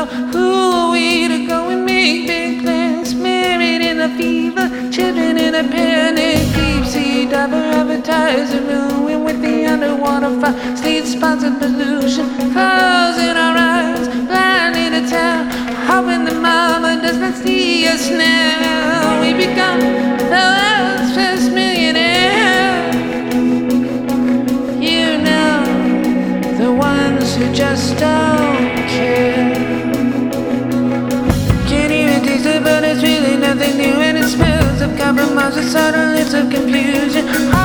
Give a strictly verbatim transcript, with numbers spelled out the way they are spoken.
Who are we to go and make big plans? Married in a fever, children in a panic. Deep sea diver advertising ruin with the underwater fire. Sleet spots of pollution, clouds in our eyes, blinded to town. Hoping the mama does not see us now. We become the world's first millionaire. You know, the ones who just don't care. Can't even taste it, but it's really nothing new. And it smells of compromise with subtle hints of confusion.